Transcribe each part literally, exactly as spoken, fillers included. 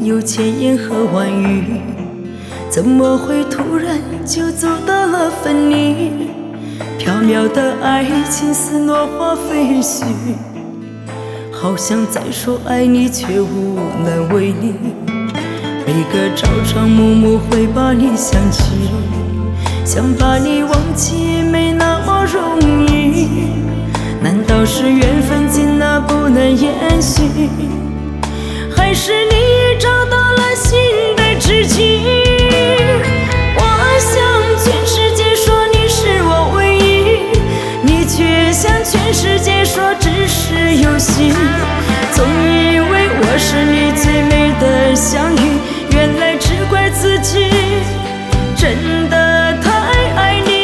有千言和万语，怎么会突然就走到了分离？缥缈的爱情似落花飞絮，好想再说爱你，却无能为力。每个朝朝暮暮会把你想起，想把你忘记没那么容易。难道是缘分尽了不能延续，还是你已找到了新的知己？我向全世界说你是我唯一，你却向全世界说只是游戏。总以为我是你最美的相遇，原来只怪自己真的太爱你。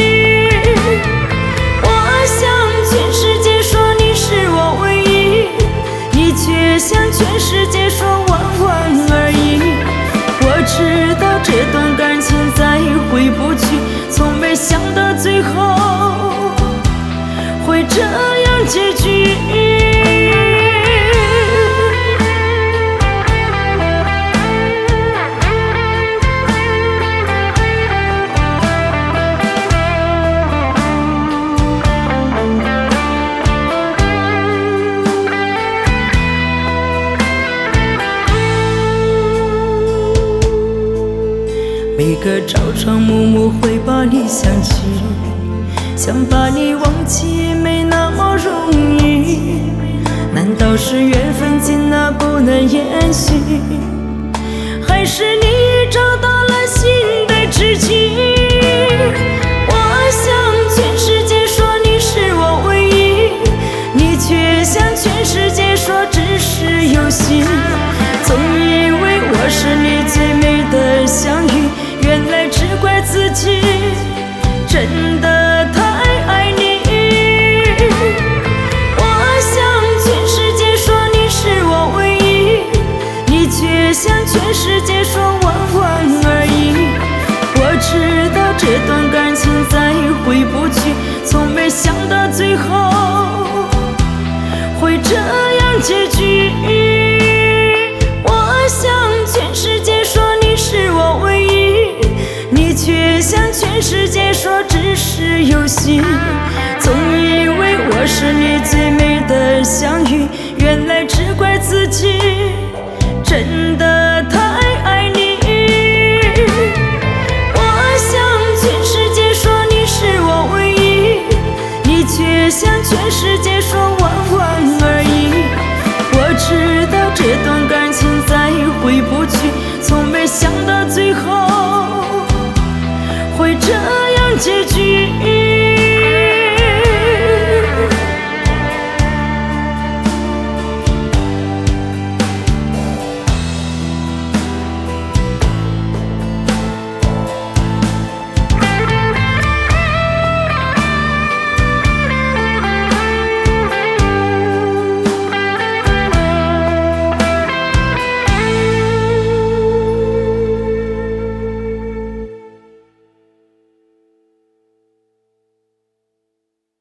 我向全世界说你是我唯一，你却向全世界说万万而已。我知道这段感情再回不去，从没想到最后会这样结局。每个朝朝暮暮会把你想起，想把你忘记没那么容易。难道是缘分尽了不能延续，还是你已找到了新的知己？我向全世界说你是我唯一，你却向全世界说只是游戏。总以为我是你最美的相遇，原来只怪自己真的太爱你。我向全世界说你是我唯一，你却向全世界说万万而已。我知道这段感情再回不去，从没想到最后会这样结局。我向全世界说你是我唯一，你却向全世界说只是游戏。总以为我是你最美的相遇，原来只怪自己真的太爱你。我向全世界说你是我唯一，你却向全世界说万万而已。我知道这段感情再回不去，从没想到最后会这样结局。